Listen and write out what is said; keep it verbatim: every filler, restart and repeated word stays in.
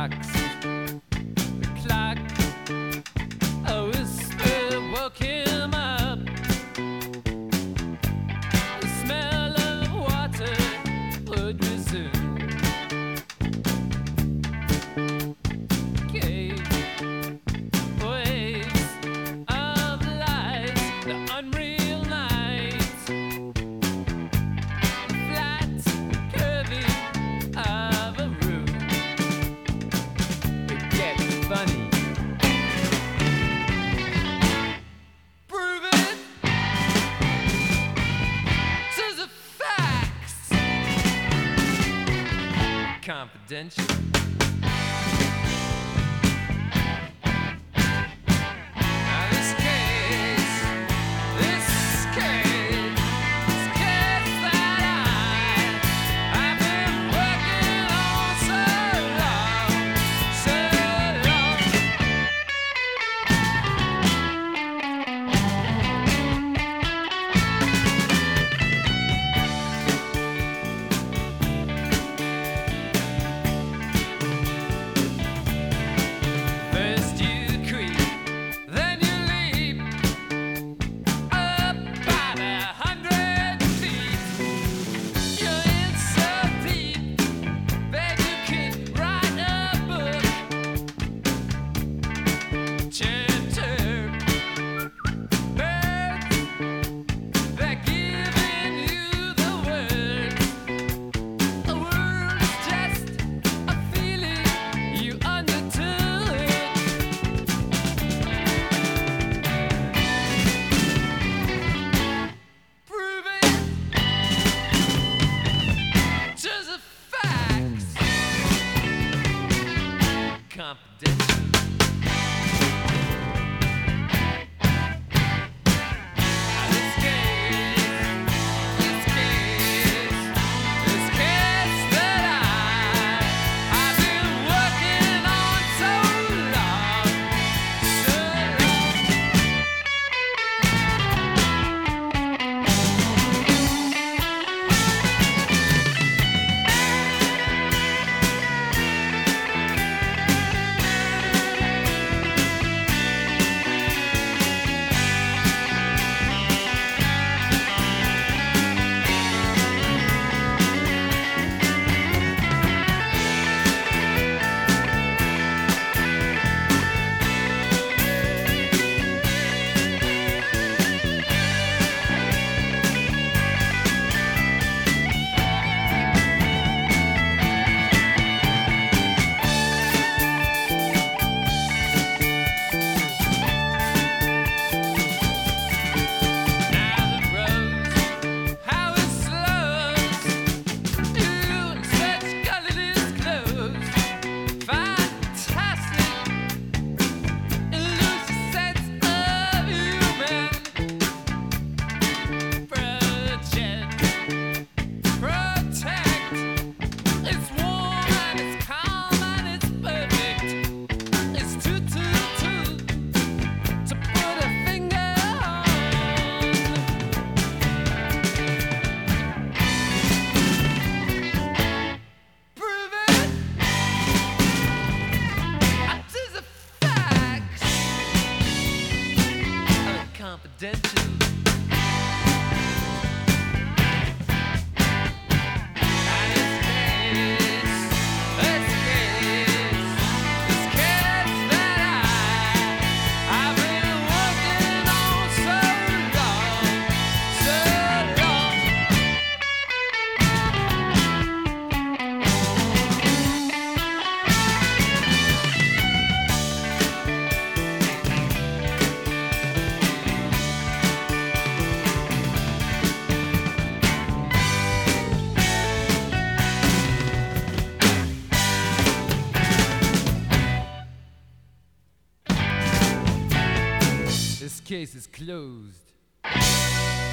rocks. The clock, a whisper woke him up. The smell of water would resume. Cave, waves of light, the unreal night. Flat curving of a room. It gets funny. Prove it to the facts. Confidential. Now this case, this case, this case that I, I've been working on so long, so long. First you creep, then you leap up about a hundred feet. You're in so deep that you could write a book. Chirp, birds, they're giving you the words. A word is just a feeling you undertook. Prove it to the facts. Confidential. Now this case, this case, this case that I, I've been working on so long, so now the road, how it slows you in such colorless clothes. Fantastic, elusive sense of human. Project, protect. It's warm and it's calm and it's perfect. It's too, too, too to put a finger on. Prove it to the facts. Confidential. Now this case, this case, this case that I, I've been working on so long, so long. This case is closed.